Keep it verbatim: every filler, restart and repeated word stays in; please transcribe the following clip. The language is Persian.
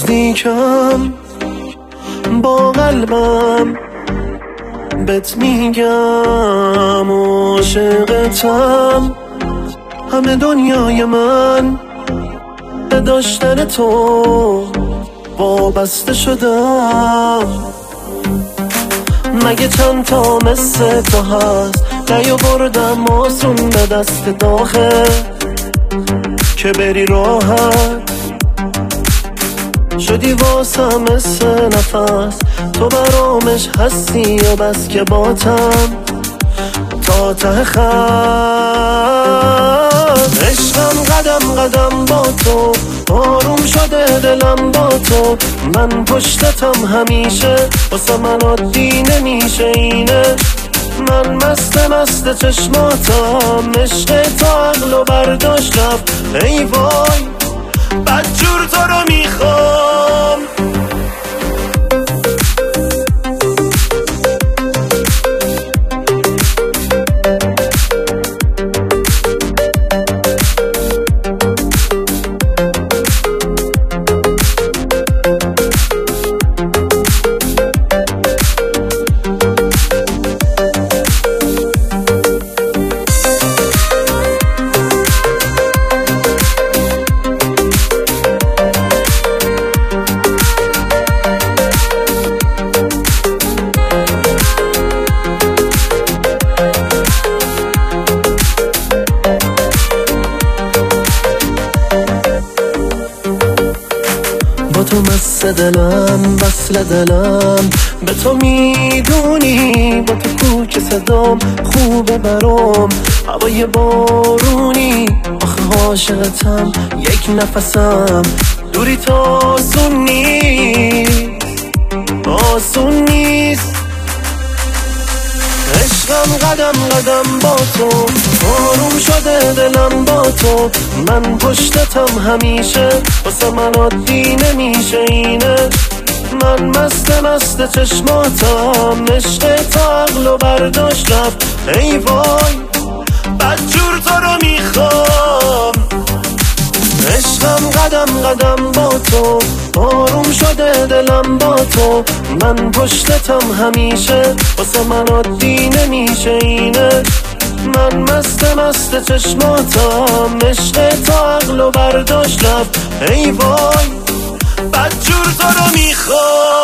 نزدیکم با قلبم بهت میگم عاشقتم، همه دنیای من به داشتن تو وابسته شدم. مگه چند تا مثل تو هست نیو بردم آسون به دست داخل که بری راحت شدی واسم مثل نفس، تو برامش هستی و بس که باتم تا ته خط. عشقم قدم قدم با تو، آروم شده دلم با تو، من پشتتم همیشه، واسه من عادی نمیشه اینه. من مست مست چشماتم، عشق تو عقلو برداشت رفت، ای وای بدجور تو رو میخوام. با تو مست دلم، وصل دلم به تو میدونی، با تو کوچه صدام خوبه برام، هوای بارونی، آخه عاشقتم، یک نفسم دوری تو آسون نیست، آسون نیست. عشقم قدم قدم با تو، آروم شده دلم با تو، من پشتتم همیشه، واسه من عادی نمیشه اینه. من مست مست چشماتم، عشق تو عقلو برداشت رفت، ای وای بدجور تو رو میخوام. عشقم قدم قدم با تو، آروم شده دلم با تو، من پشتتم همیشه، واسه من عادی نمیشه اینه. من مست مست چشماتم، عشق تو عقلو برداشت رفت، ای وای بدجور تو رو میخوام.